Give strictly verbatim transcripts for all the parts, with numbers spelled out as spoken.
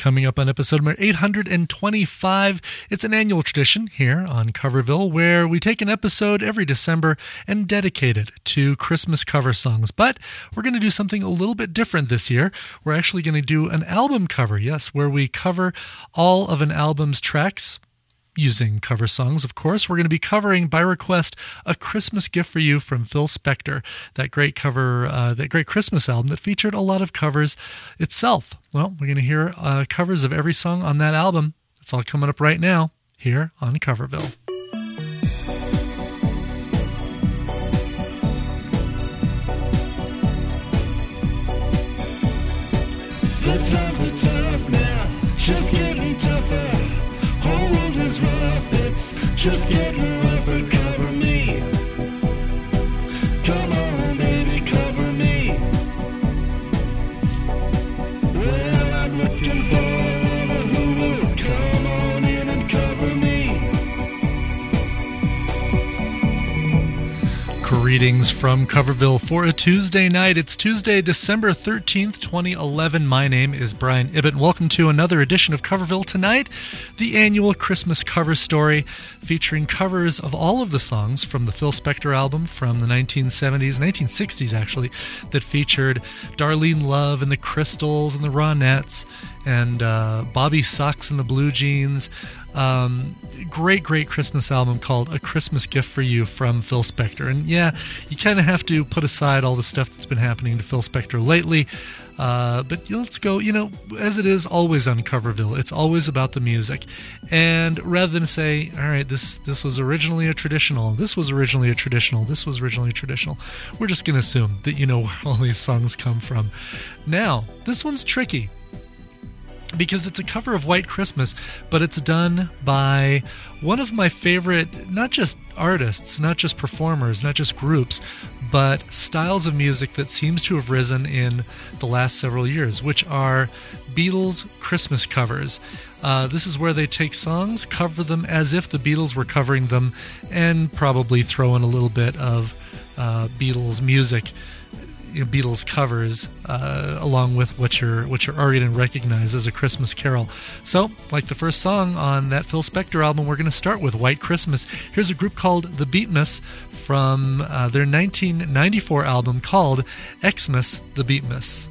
Coming up on episode number eight hundred twenty-five, it's an annual tradition here on Coverville where we take an episode every December and dedicate it to Christmas cover songs. But we're going to do something a little bit different this year. We're actually going to do an album cover, yes, where we cover all of an album's tracks using cover songs, of course. We're going to be covering, by request, A Christmas Gift for You from Phil Spector, that great cover, uh, that great Christmas album that featured a lot of covers itself. Well, we're going to hear uh, covers of every song on that album. It's all coming up right now here on Coverville. The times are tough now, just getting tougher. Whole world is rough, it's just getting rougher. Cover me, come on baby, cover me. Well, I'm looking for who will come on in and cover me. Greetings from Coverville for a Tuesday night. It's Tuesday, December thirteenth, twenty eleven. My name is Brian Ibbett, and welcome to another edition of Coverville Tonight, the annual Christmas cover story featuring covers of all of the songs from the Phil Spector album from the nineteen seventies, nineteen sixties actually, that featured Darlene Love and the Crystals and the Ronettes and uh, Bobby Sox and the Blue Jeans. Um, great, great Christmas album called A Christmas Gift for You from Phil Spector. And yeah, you kind of have to put aside all the stuff that's been happening to Phil Spector lately. Uh, but let's go, you know, as it is always on Coverville, it's always about the music. And rather than say, all right, this, this was originally a traditional, this was originally a traditional, this was originally a traditional, we're just going to assume that you know where all these songs come from. Now, this one's tricky, because it's a cover of White Christmas, but it's done by one of my favorite, not just artists, not just performers, not just groups, but styles of music that seems to have risen in the last several years, which are Beatles Christmas covers. Uh, this is where they take songs, cover them as if the Beatles were covering them, and probably throw in a little bit of uh, Beatles music, you know, Beatles covers, uh, along with what you're what you're already going to recognize as a Christmas carol. So, like the first song on that Phil Spector album, we're going to start with White Christmas. Here's a group called The Beatmas from uh, their nineteen ninety-four album called Xmas The Beatmas.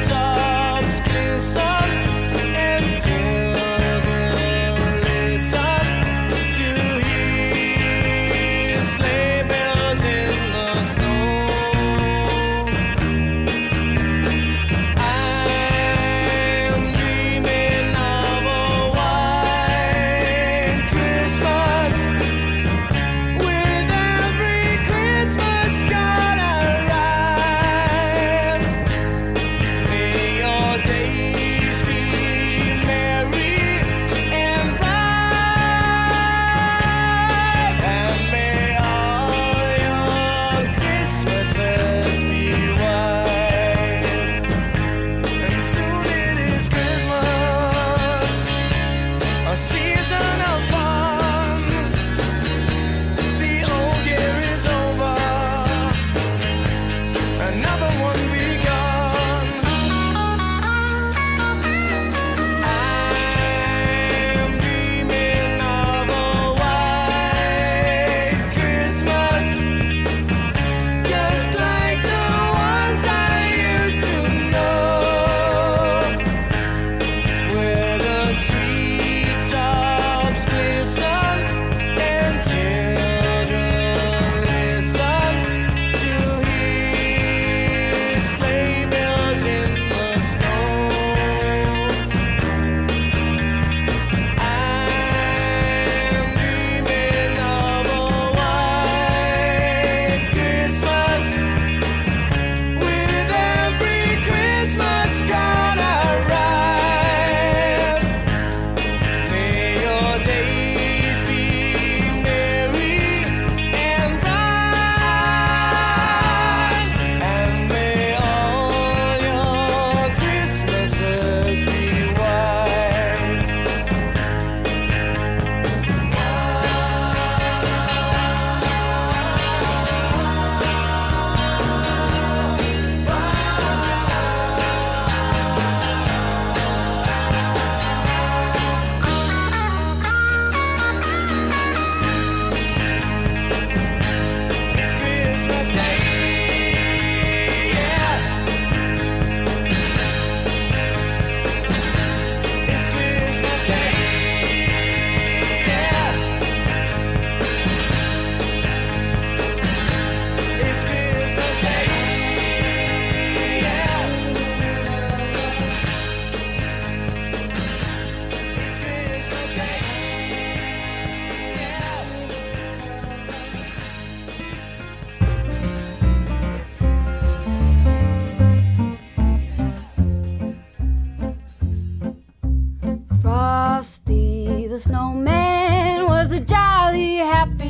Glisten until the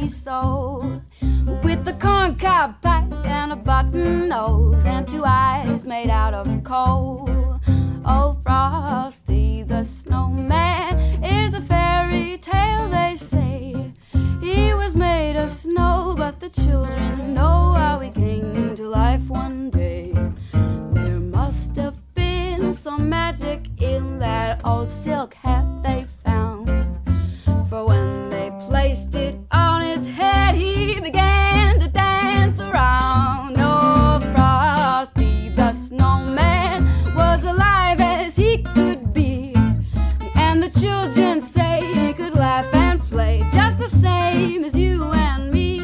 me so. With a corncob pipe and a button nose and two eyes made out of coal. Oh, Frosty the Snowman is a fairy tale, they say. He was made of snow, but the children know how he came to life one day. There must have been some magic in that old silk hat they found, for when they placed it on his head, he began to dance around. Oh, Frosty the Snowman was alive as he could be, and the children say he could laugh and play just the same as you and me.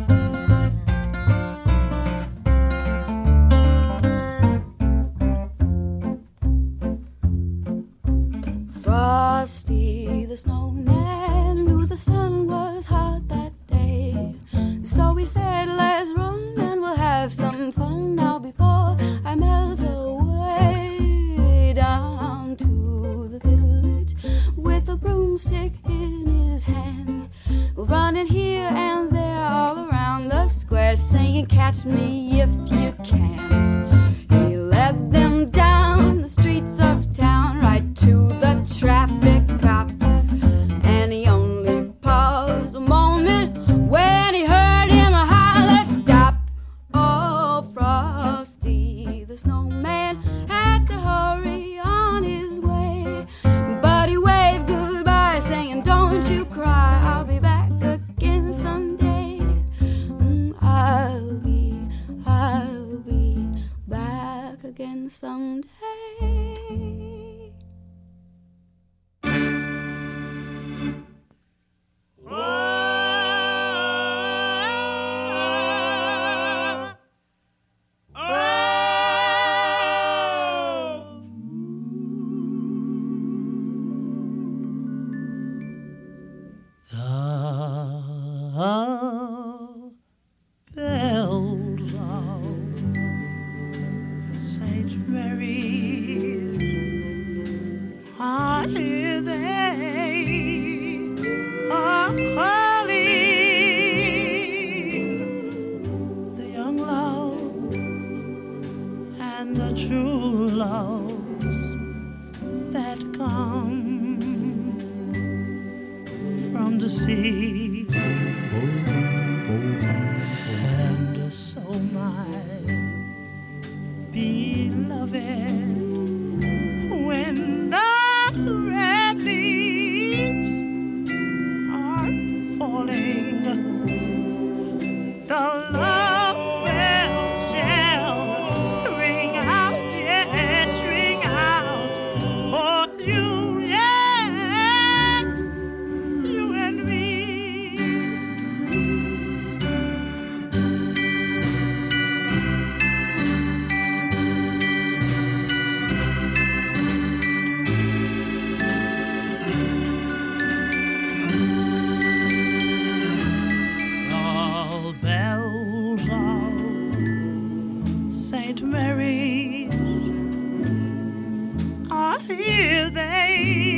Frosty the Snowman knew the sun was hot that day, so he said, let's run and we'll have some fun now before I melt away. Down to the village with a broomstick in his hand, running here and there all around the square, saying, catch me if you can. He led them down the streets of town, right to the traffic cop, and he only paused a moment when he heard him holler, stop. Oh, Frosty the Snowman had to hurry on his way, but he waved goodbye, saying, don't you cry, I'll be back again someday. Mm, I'll be, I'll be back again someday. The bells of Saint Mary's, I hear they are calling the young love and the true loves that come from the sea. And so my beloved, when the red leaves are falling, the love bell shall ring out, yes, ring out for you, yes, you and me. Saint Mary's, I hear they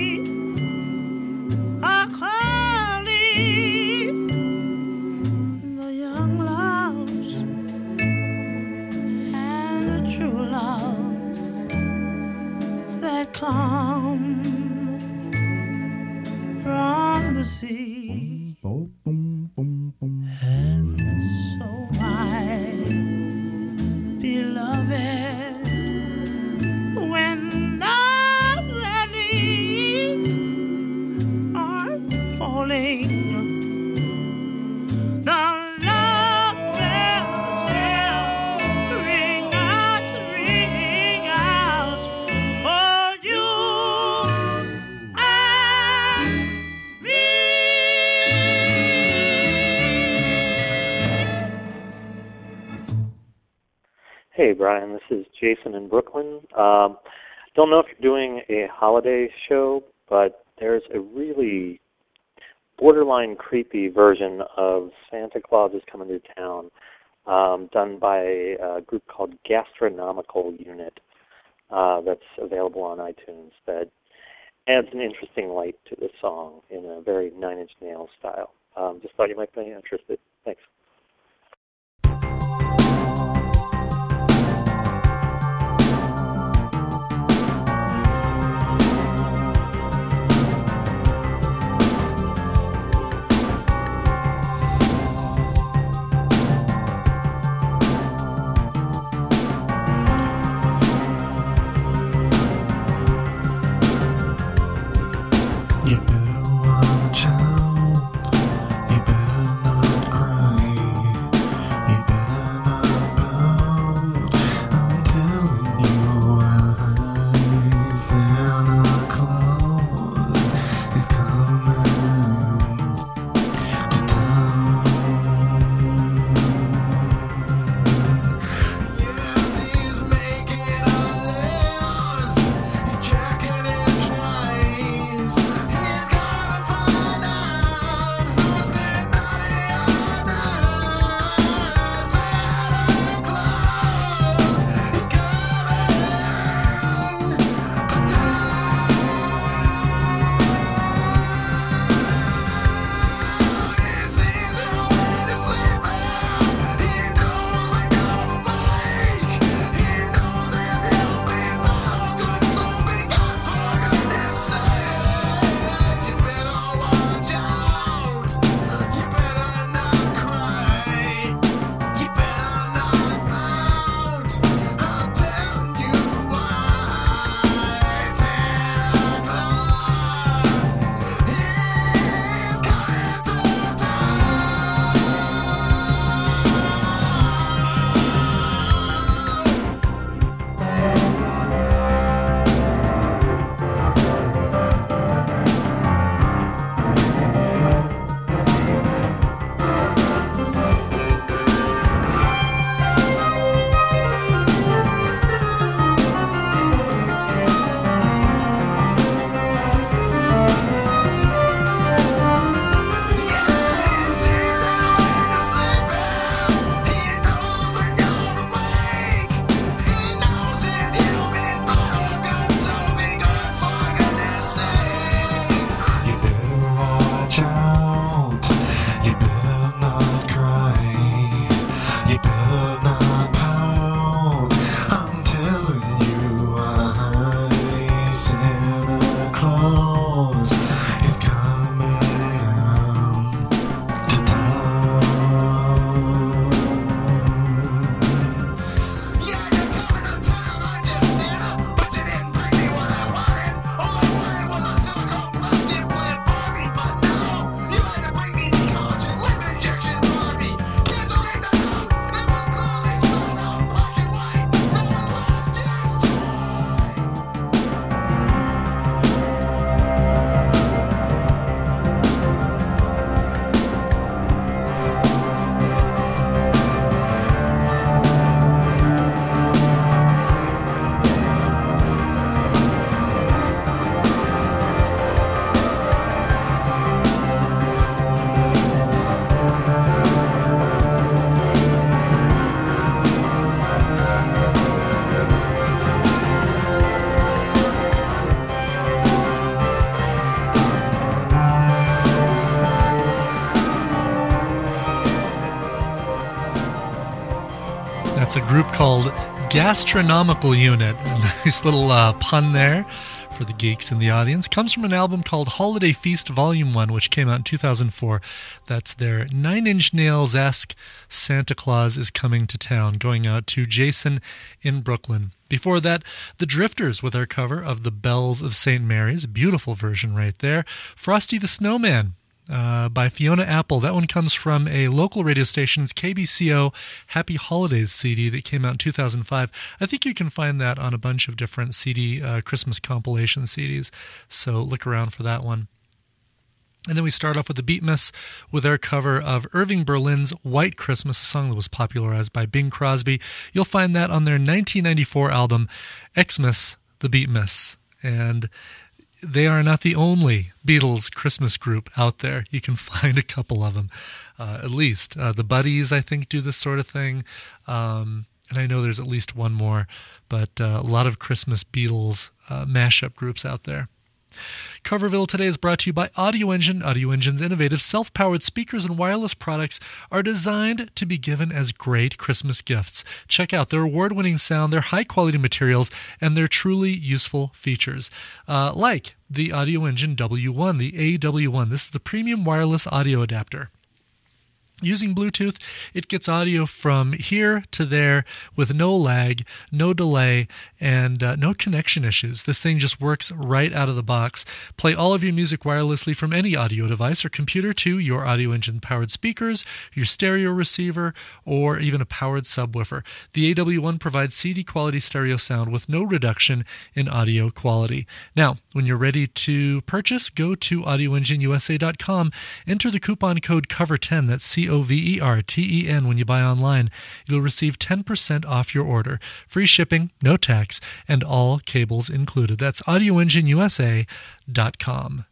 are calling the young loves and the true loves that come from the sea. And so my beloved, when the red leaves are falling, the love bell shall ring out, ring out for you and me. Hey, Brian, this is Jason in Brooklyn. Um, don't know if you're doing a holiday show, but there's a really borderline creepy version of Santa Claus is Coming to Town, um, done by a group called Gastronomical Unit, uh, that's available on iTunes, that adds an interesting light to the song in a very Nine Inch Nails style. Um, just thought you might be interested. Thanks. You better watch out. You better not cry. You better not pout. I'm telling you why. Santa Claus is coming to town. Yes, he's making a list. He's checking it twice. He's gotta find out who's been naughty or nice. Santa Claus is coming to town. He sees you when you're sleeping. He knows when you're awake. He knows if you've been bought good, so be good for goodness sakes. You better watch out. You better not cry. You better not pout. I'm telling you why. Santa Claus is coming to That's a group called Gastronomical Unit. A nice little uh, pun there for the geeks in the audience. Comes from an album called Holiday Feast Volume one, which came out in two thousand four. That's their Nine Inch Nails-esque Santa Claus is Coming to Town, going out to Jason in Brooklyn. Before that, The Drifters with our cover of The Bells of Saint Mary's. Beautiful version right there. Frosty the Snowman uh, by Fiona Apple. That one comes from a local radio station's K B C O Happy Holidays C D that came out in two thousand five. I think you can find that on a bunch of different C D uh, Christmas compilation C Ds, so look around for that one. And then we start off with the Beatmas with their cover of Irving Berlin's White Christmas, a song that was popularized by Bing Crosby. You'll find that on their nineteen ninety-four album, Xmas, the Beatmas. And they are not the only Beatles Christmas group out there. You can find a couple of them, uh, at least. Uh, the Buddies, I think, do this sort of thing. Um, and I know there's at least one more, but uh, a lot of Christmas Beatles uh, mashup groups out there. Coverville today is brought to you by Audio Engine. Audio Engine's innovative self-powered speakers and wireless products are designed to be given as great Christmas gifts. Check out their award-winning sound, their high-quality materials, and their truly useful features. Uh, like the Audio Engine W one, the A W one. This is the premium wireless audio adapter. Using Bluetooth, it gets audio from here to there with no lag, no delay, and uh, no connection issues. This thing just works right out of the box. Play all of your music wirelessly from any audio device or computer to your Audio Engine powered speakers, your stereo receiver, or even a powered subwoofer. The A W one provides C D quality stereo sound with no reduction in audio quality. Now, when you're ready to purchase, go to audio engine u s a dot com, enter the coupon code cover ten, that's C O V E R T E N when you buy online. You'll receive ten percent off your order. Free shipping, no tax, and all cables included. That's audio engine u s a dot com.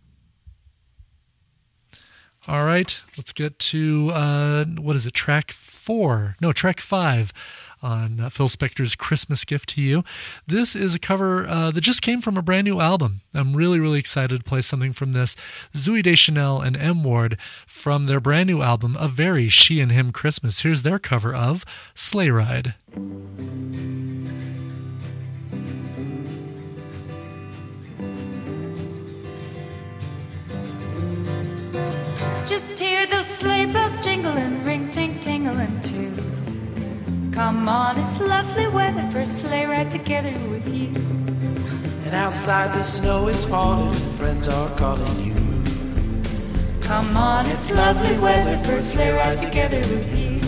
All right, let's get to, uh, what is it, track four? No, track five on uh, Phil Spector's Christmas Gift to You. This is a cover uh, that just came from a brand new album. I'm really, really excited to play something from this. Zooey Deschanel and M. Ward from their brand new album, A Very She and Him Christmas. Here's their cover of Sleigh Ride. Just hear those sleigh bells jingling, ring ting tingling too. Come on, it's lovely weather for a sleigh ride together with you. And outside the snow is falling and friends are calling you. Come on, it's lovely weather for a sleigh ride together with you.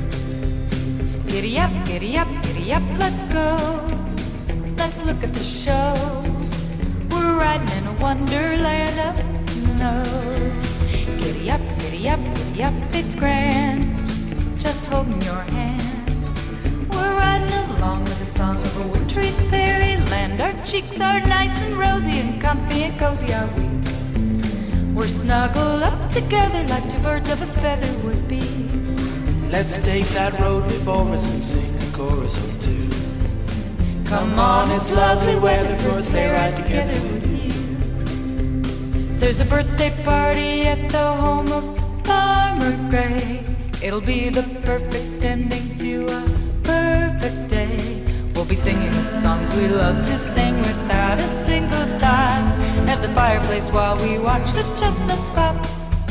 Giddy up, giddy up, giddy up, let's go. Let's look at the show. We're riding in a wonderland of snow. Giddy up, giddy up, giddy up, it's grand. Just holding your hand. We're riding along with the song of a wintry fairyland. Our cheeks are nice and rosy and comfy and cozy are we. We're snuggled up together like two birds of a feather would be. Let's take that road before us and sing a chorus or two. Come on, it's lovely weather for a sleigh ride together with you. There's a birthday party at the home of Farmer Gray. It'll be the perfect ending to a perfect day. We'll be singing the songs we love to sing without a single stop at the fireplace while we watch the chestnuts pop.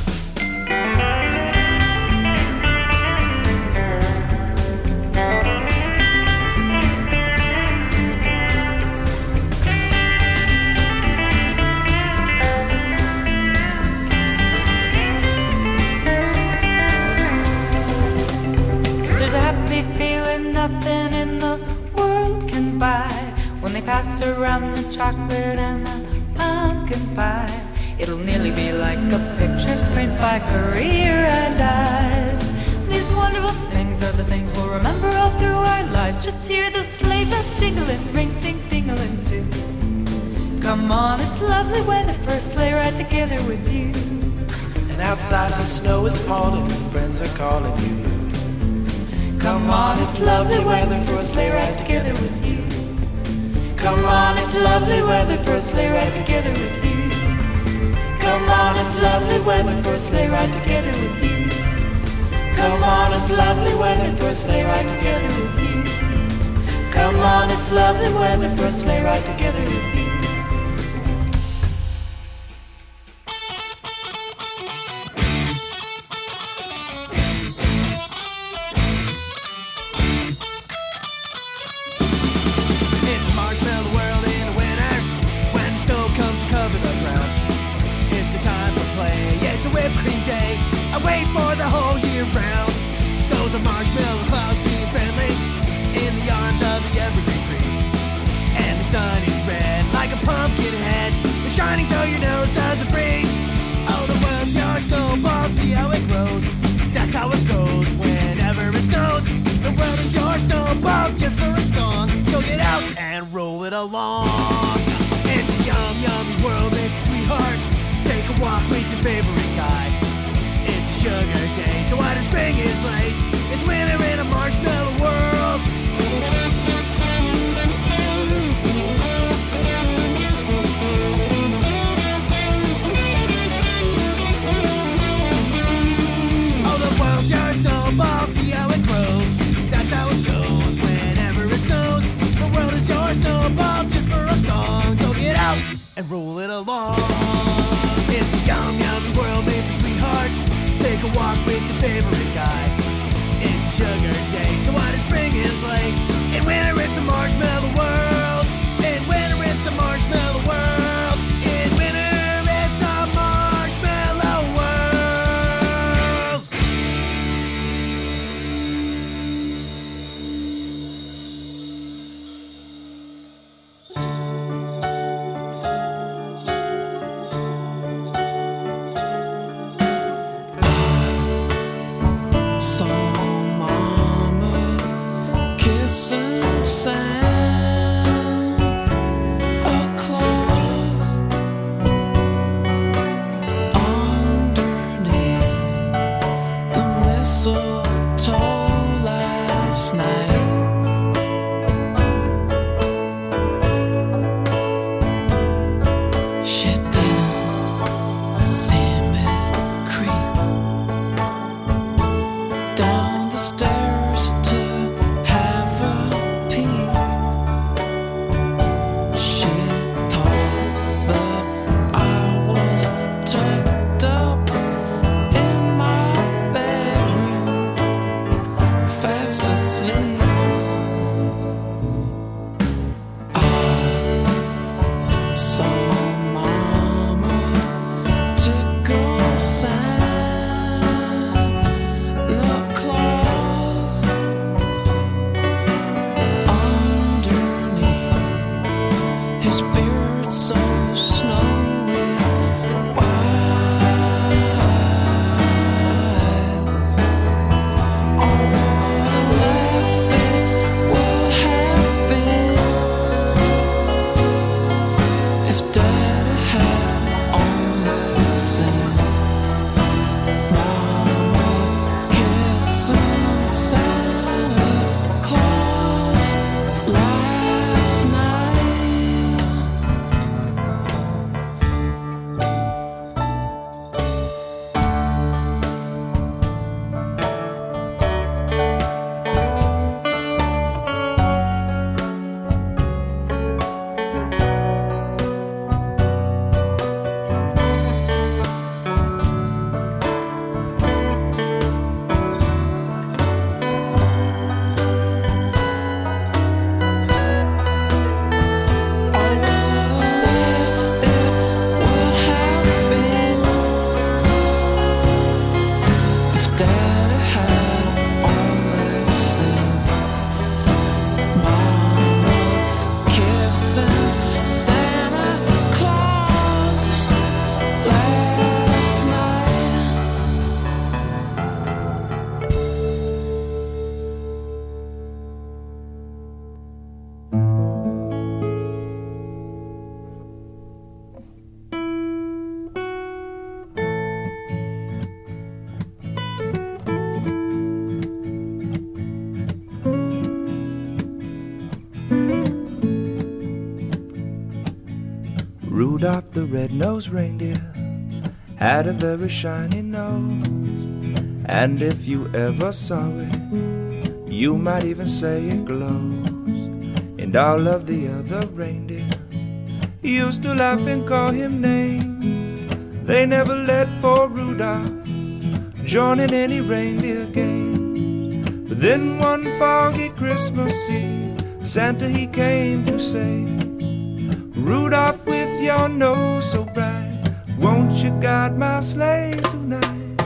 There's a happy feeling nothing in the world can buy when they pass around the chocolate and the pumpkin pie. It'll nearly be like a picture print by Career and Eyes. These wonderful things are the things we'll remember all through our lives. Just hear those sleigh bells jingling, ring ting tingling too. Come on, it's lovely weather for a sleigh ride together with you. And outside the snow is falling and friends are calling you. Come on, it's lovely weather for a sleigh ride together with you. Come on, it's lovely weather for a sleigh ride together with you. Come on, it's lovely weather for a sleigh ride together with you. Come on, it's lovely weather for a sleigh ride together with you. Come on, it's lovely weather for a sleigh ride together with you. It's Marshmallow World in winter when the snow comes to cover the ground. It's the time to play. It's a whipped cream day. I wait for the whole year round. Those are marshmallow clouds being friendly in the arms of the evergreen trees. And the sun is red like a pumpkin head. It's shining so your nose doesn't freeze. Oh, the world's your snowball. See how it grows. That's how it goes whenever it snows. The world is your snowball just for a song. So get out and roll it along. It's a yum, yummy world, it's sweethearts. Take a walk with your favorite guy. It's a sugar day, so while the spring is late, it's winter in a marshmallow world. walk with your favorite guy. It's a sugar day, so what is spring is like. In winter it's a marshmallow world. In winter it's a marshmallow world. In winter it's a marshmallow world. Saw mama kissing Santa Claus underneath the mistletoe last night. She didn't see me creep down the stairs to have a peek. She thought that I was tucked up in my bedroom, fast asleep. I saw mama tickle Santa Claus underneath his beard so snowy white. Oh, life it will have been if Daddy had only seen Mama kissing Santa Claus last night. Rudolph the red-nosed reindeer had a very shiny nose, and if you ever saw it, you might even say it glows. And all of the other reindeer used to laugh and call him names. They never let poor Rudolph join in any reindeer game. But then one foggy Christmas Eve, Santa he came to say, Rudolph, with your nose so bright, won't you guide my sleigh tonight?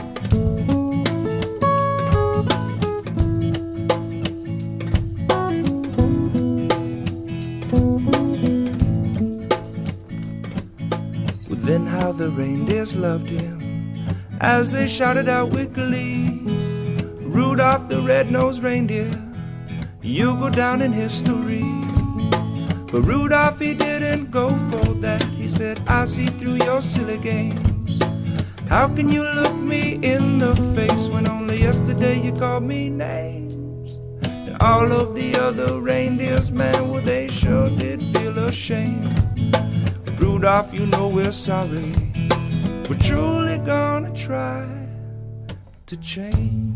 Well, then how the reindeers loved him as they shouted out with glee, Rudolph the red-nosed reindeer, you'll go down in history. But Rudolph, he didn't go for that. He said, I see through your silly games. How can you look me in the face when only yesterday you called me names? And all of the other reindeers, man, well, they sure did feel ashamed. Rudolph, you know we're sorry. We're truly gonna try to change.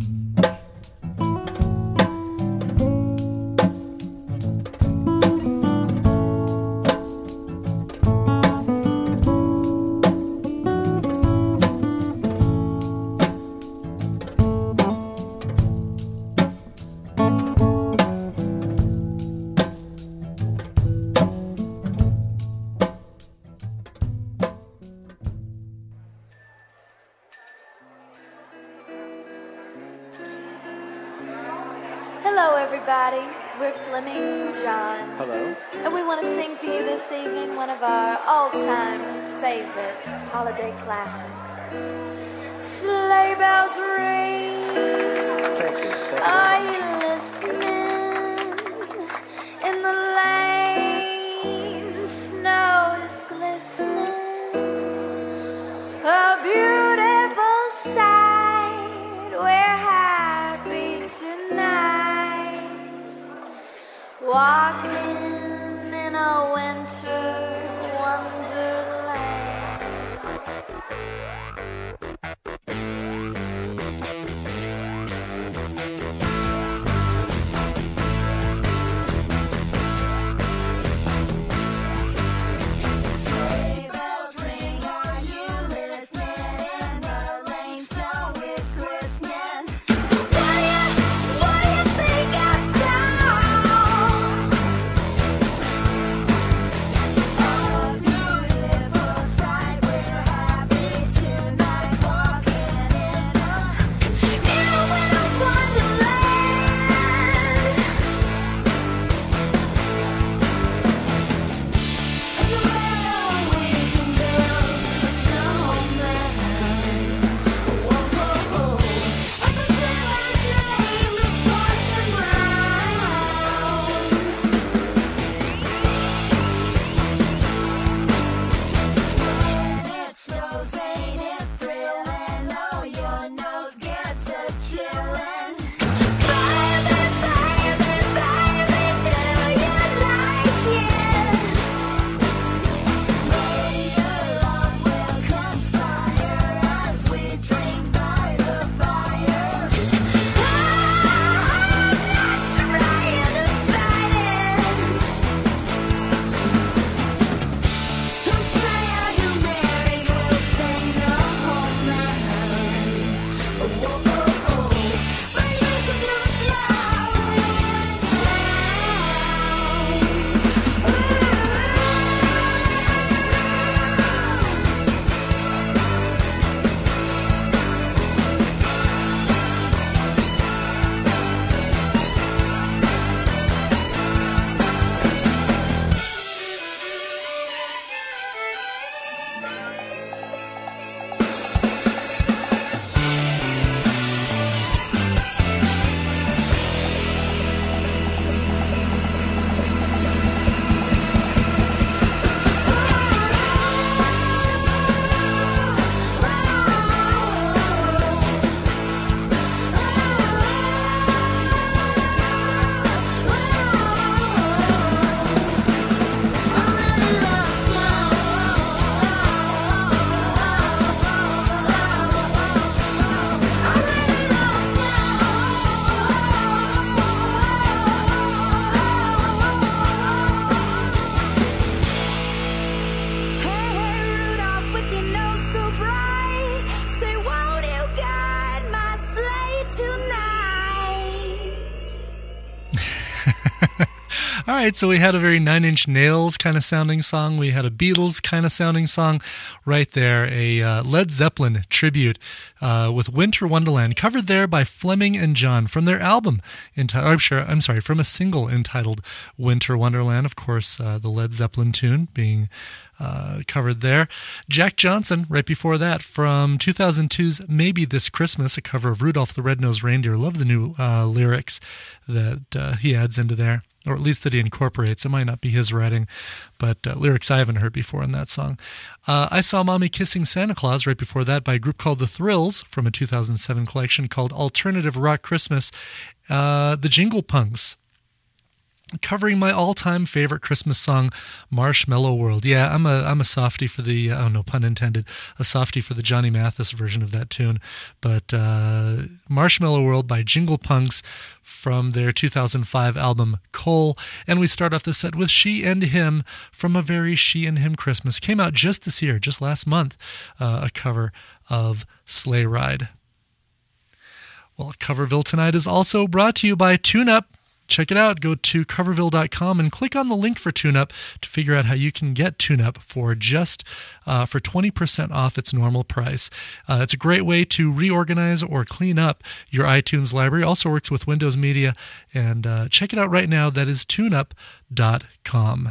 Hello, everybody. We're Fleming and John. Hello. And we want to sing for you this evening one of our all-time favorite holiday classics. Sleigh bells ring. Thank you. Thank you Are very much. you listening? In the lane, snow is glistening. A beautiful sight. We're happy tonight. Walking in a winter wonderland. Sleigh bells ring, are you listening? In the lane, snow is glistening. What do you, what do you think I saw? A beautiful sight. We're happy tonight, walking in a in a winter wonderland. Well, we can build a snowman. Whoa, whoa, whoa. And pretend his name is Parson Brown. When it snows, ain't it thrilling? Oh, your nose gets a chillin'. Baby, baby, baby, do you like it? May your love will conspire as we drink by the fire. I'm not trying to fight it. Who say are you married? We'll say no man. Whoa, whoa, whoa. But you can do the job in this Hey, hey, Rudolph, with your nose so bright, say, won't you guide my sleigh tonight? All right, so we had a very Nine Inch Nails kind of sounding song. We had a Beatles kind of sounding song right there, a uh, Led Zeppelin tribute uh, with Winter Wonderland, covered there by Fleming and John from their album. Enti- I'm sure, I'm sorry, from a single entitled Winter Wonderland. Of course, uh, the Led Zeppelin tune being uh, covered there. Jack Johnson, right before that, from two thousand two's Maybe This Christmas, a cover of Rudolph the Red-Nosed Reindeer. Love the new uh, lyrics that uh, he adds into there, or at least that he incorporates. It might not be his writing, but uh, lyrics I haven't heard before in that song. Uh, I Saw Mommy Kissing Santa Claus right before that by a group called The Thrills from a two thousand seven collection called Alternative Rock Christmas. Uh, the Jingle Punks, covering my all-time favorite Christmas song, Marshmallow World. Yeah, I'm a I'm a softie for the, oh no pun intended, a softie for the Johnny Mathis version of that tune. But uh, Marshmallow World by Jingle Punks from their two thousand five album Coal. And we start off the set with She and Him from a very She and Him Christmas. Came out just this year, just last month, uh, a cover of Sleigh Ride. Well, Coverville tonight is also brought to you by Tune Up. check it out. Go to coverville dot com and click on the link for TuneUp to figure out how you can get TuneUp for just uh, for twenty percent off its normal price. Uh, it's a great way to reorganize or clean up your iTunes library. Also works with Windows Media, and uh, check it out right now. That is tune up dot com.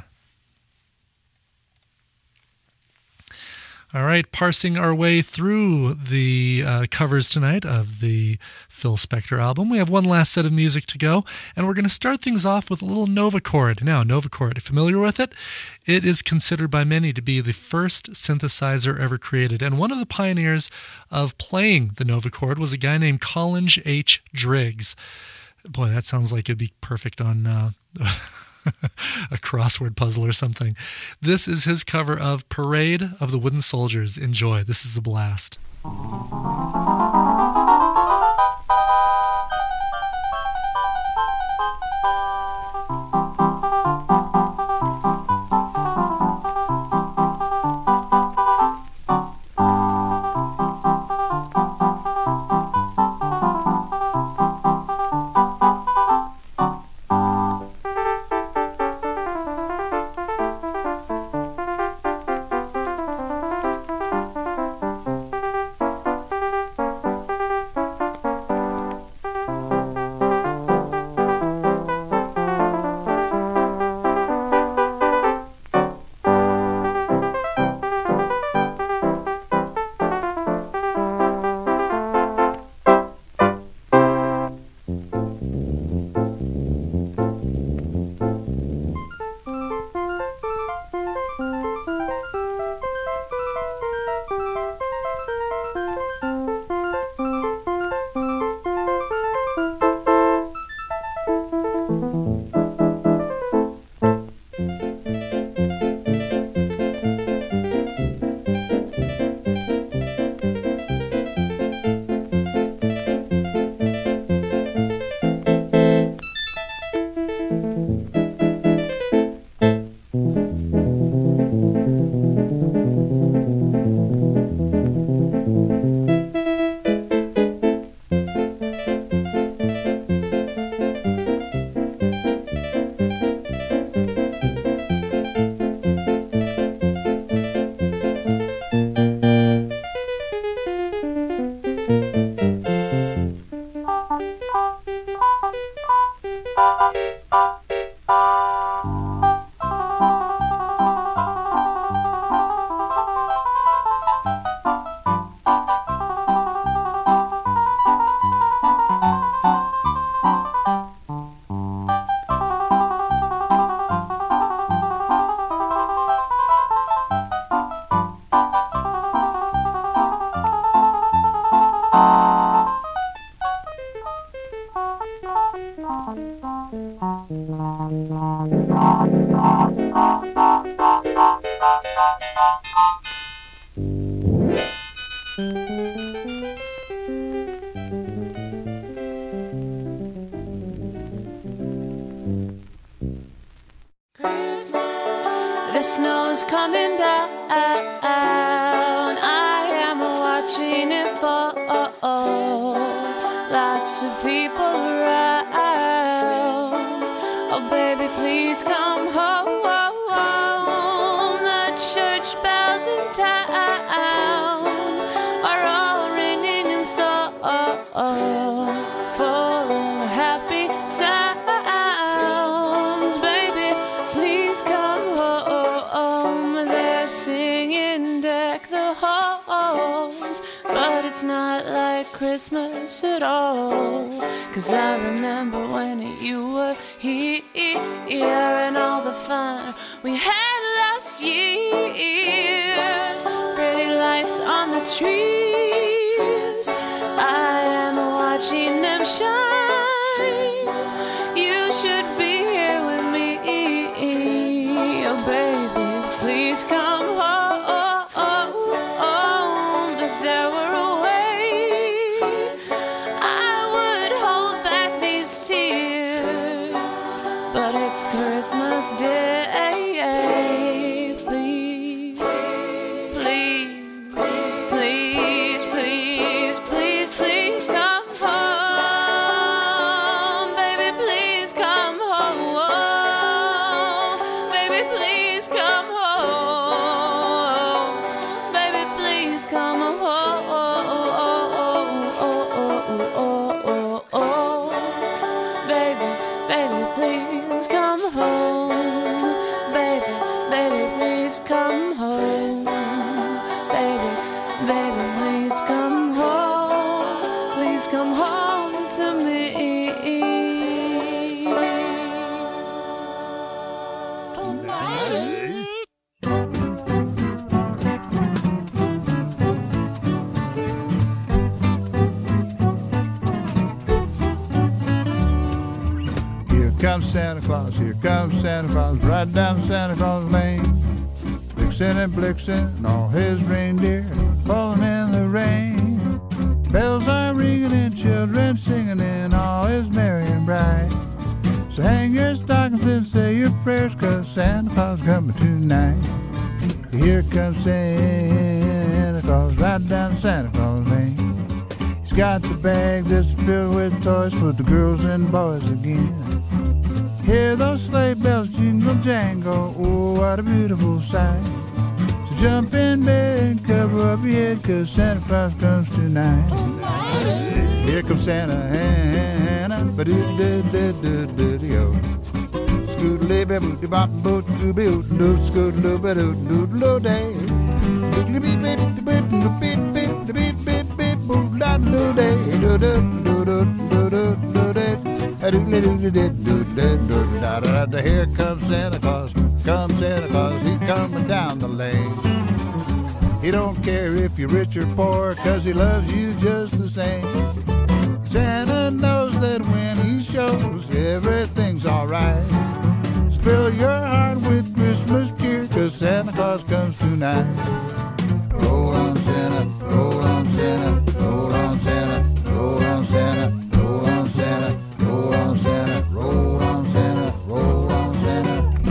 All right, parsing our way through the uh, covers tonight of the Phil Spector album. We have one last set of music to go, and we're going to start things off with a little Novachord. Now, Novachord, familiar with it? It is considered by many to be the first synthesizer ever created, and one of the pioneers of playing the Novachord was a guy named Collins H. Driggs. Boy, that sounds like it'd be perfect on... Uh, a crossword puzzle or something. This is his cover of Parade of the Wooden Soldiers. Enjoy. This is a blast. The snow's coming down. I am watching it fall. Lots of people around. Oh, baby, please come home. The church bells in town are all ringing in song, full of happy sounds. Baby, please come home. They're singing Deck the Halls, but it's not like Christmas at all. 'Cause I remember when you were here and all the fun we had last year. Pretty lights on the trees, I am watching them shine. You should be here with me. Oh baby, please come home. If there were a way, I would hold back these tears, but it's Christmas Day. Please, please, please, please, please, please come home. comes Santa Claus, here comes Santa Claus, right down Santa Claus Lane. Blitzen and Blitzen and all his reindeer falling in the rain. Bells are ringing and children singing and all is merry and bright. So hang your stockings and say your prayers, 'cause Santa Claus coming tonight. Here comes Santa Claus, right down Santa Claus Lane. He's got the bag that's filled with toys for the girls and boys again. Hear those sleigh bells jingle jangle, oh what a beautiful sight. So jump in bed and cover up your head, 'cause Santa Claus comes tonight. Here comes Santa, Hannah, ba-doo-doo-doo-doo-doo-doo-doo. Scoot-a-lee-bee-boo-dee-bop-boo-doo-boo-doo, scoot-a-loo-ba-doo-doo-doo-day. Scoot-a-lee-bee-bee-bee-bee-bee-boo-da-doo-day, doo-doo-doo-doo-doo-doo-doo-day. Here comes Santa Claus, comes Santa Claus, he's coming down the lane. He don't care if you're rich or poor, 'cause he loves you just the same. Santa knows that when he shows, everything's alright. So fill your heart with Christmas cheer, 'cause Santa Claus comes tonight. Roll on Santa, roll on Santa, roll on Santa, roll on Santa, roll on Santa, roll on Santa, roll on Santa, roll on Santa.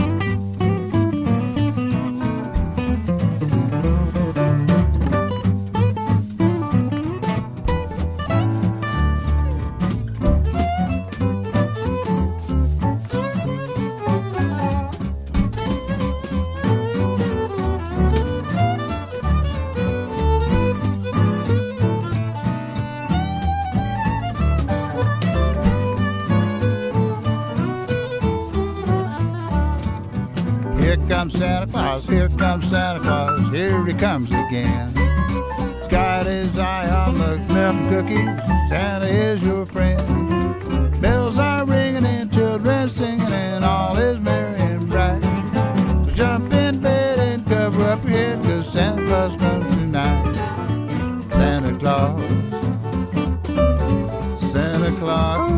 Here comes Santa Claus, here comes Santa Claus, here he comes again. He's got his eye on the milk and cookies, Santa is your friend. Bells are ringing and children singing and all is merry and bright. So jump in bed and cover up your head, 'cause Santa Claus comes tonight. Santa Claus, Santa Claus.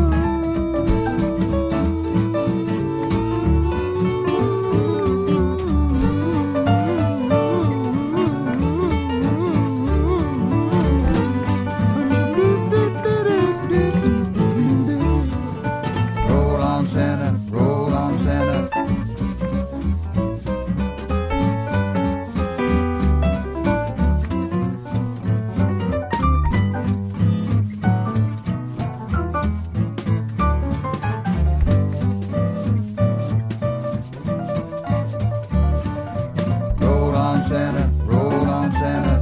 Roll on Santa, roll on Santa. Roll on Santa, roll on Santa.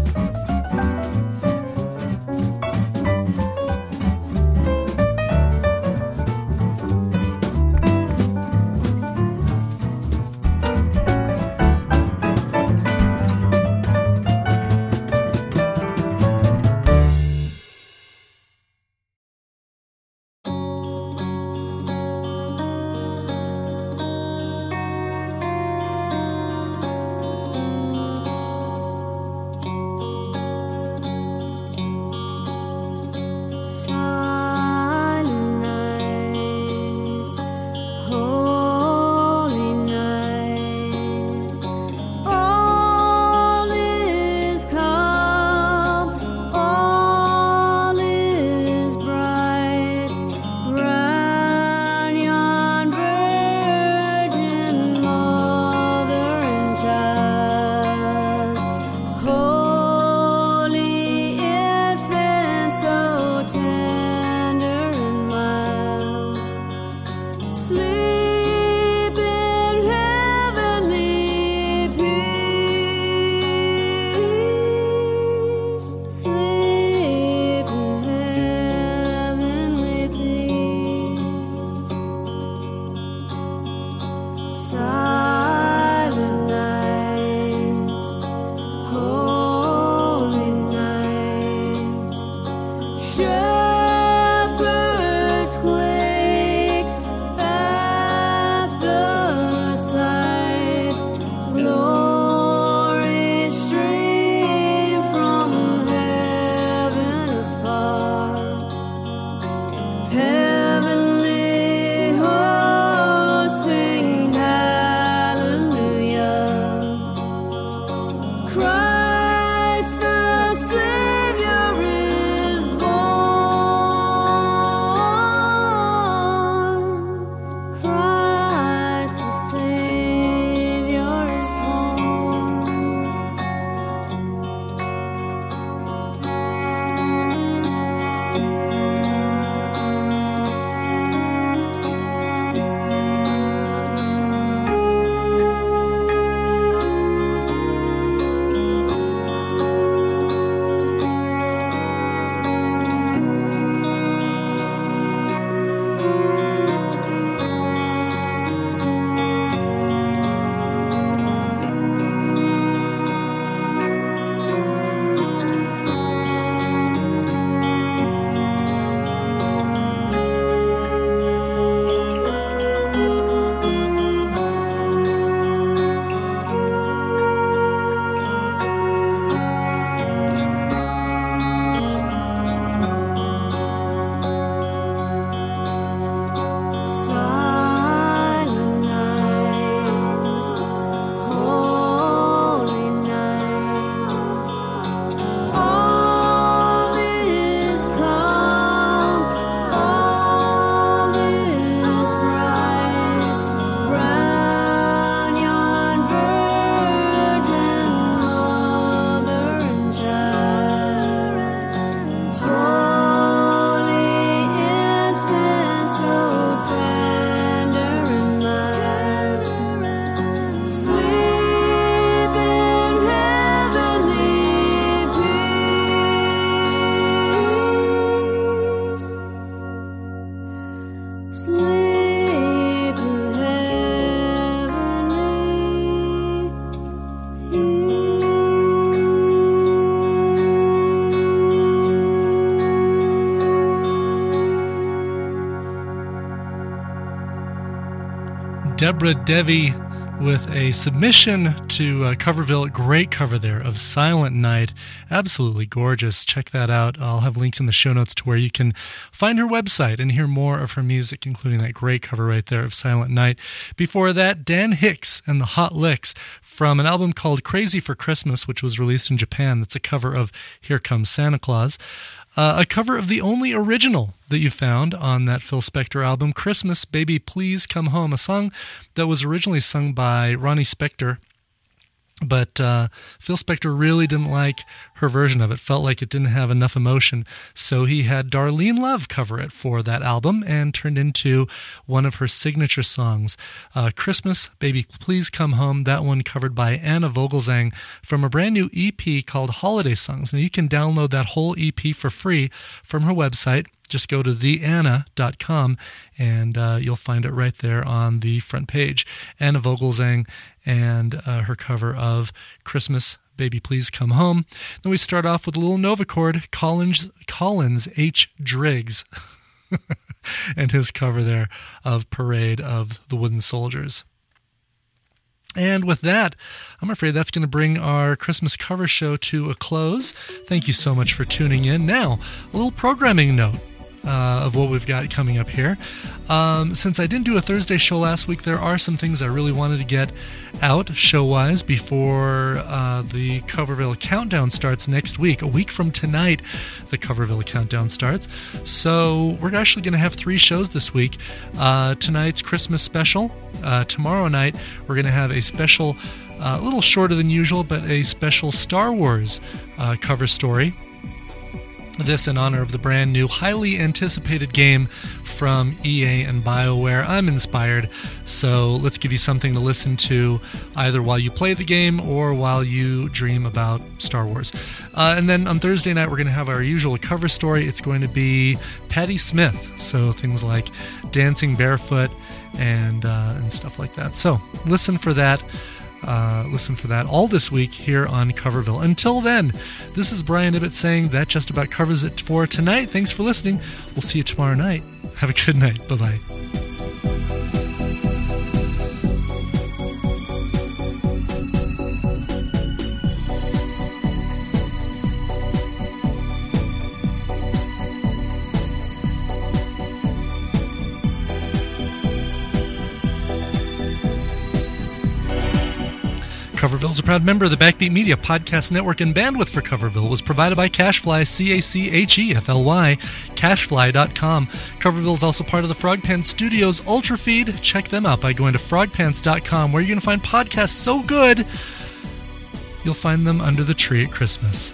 Silent night, holy night, all is calm, all is bright, round yon virgin mother and child, holy infant, so tender and mild, sleep in heavenly peace, sleep in heavenly peace. Silent night, holy night, shepherds quake at the sight, glory stream from heaven afar, heavenly hosts Deborah Devi with a submission to uh, Coverville. Great cover there of Silent Night. Absolutely gorgeous. Check that out. I'll have links in the show notes to where you can find her website and hear more of her music, including that great cover right there of Silent Night. Before that, Dan Hicks and the Hot Licks from an album called Crazy for Christmas, which was released in Japan. That's a cover of Here Comes Santa Claus. Uh, a cover of the only original that you found on that Phil Spector album, Christmas, Baby Please Come Home, a song that was originally sung by Ronnie Spector, but uh, Phil Spector really didn't like her version of it, felt like it didn't have enough emotion, so he had Darlene Love cover it for that album and turned into one of her signature songs, uh, Christmas, Baby Please Come Home, that one covered by Anna Vogelzang from a brand new E P called Holiday Songs. Now you can download that whole E P for free from her website. Just go to the anna dot com and uh, you'll find it right there on the front page. Anna Vogelzang and uh, her cover of Christmas, Baby Please Come Home. Then we start off with a little Nova chord, Collins, Collins H. Driggs, and his cover there of Parade of the Wooden Soldiers. And with that, I'm afraid that's going to bring our Christmas cover show to a close. Thank you so much for tuning in. Now, a little programming note uh, of what we've got coming up here. Um, since I didn't do a Thursday show last week, there are some things I really wanted to get out show-wise before uh, the Coverville Countdown starts next week. A week from tonight, the Coverville Countdown starts. So we're actually going to have three shows this week. Uh, tonight's Christmas special. Uh, tomorrow night, we're going to have a special, uh, a little shorter than usual, but a special Star Wars uh, cover story. This in honor of the brand new, highly anticipated game from E A and BioWare. I'm inspired, so let's give you something to listen to either while you play the game or while you dream about Star Wars. Uh, and then on Thursday night, we're going to have our usual cover story. It's going to be Patti Smith, so things like Dancing Barefoot and uh, and stuff like that. So listen for that. Uh, listen for that all this week here on Coverville. Until then, this is Brian Ibbett saying that just about covers it for tonight. Thanks for listening. We'll see you tomorrow night. Have a good night. Bye-bye. Coverville is a proud member of the Backbeat Media Podcast Network, and bandwidth for Coverville was provided by Cashfly, C A C H E F L Y, cashfly dot com. Coverville is also part of the Frog Pants Studios Ultra Feed. Check them out by going to frog pants dot com, where you're going to find podcasts so good, you'll find them under the tree at Christmas.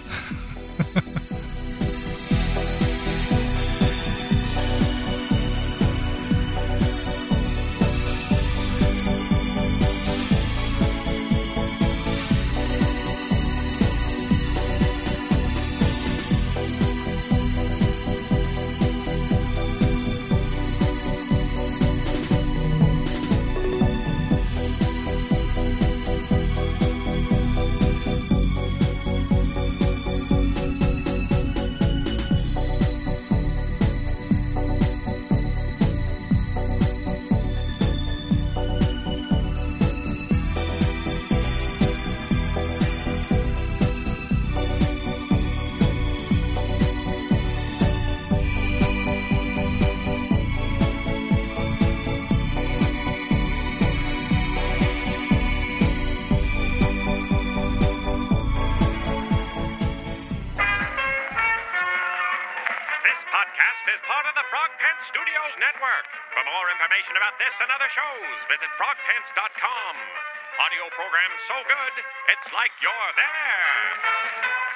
Studios Network. For more information about this and other shows, visit frog pants dot com. Audio program so good, it's like you're there.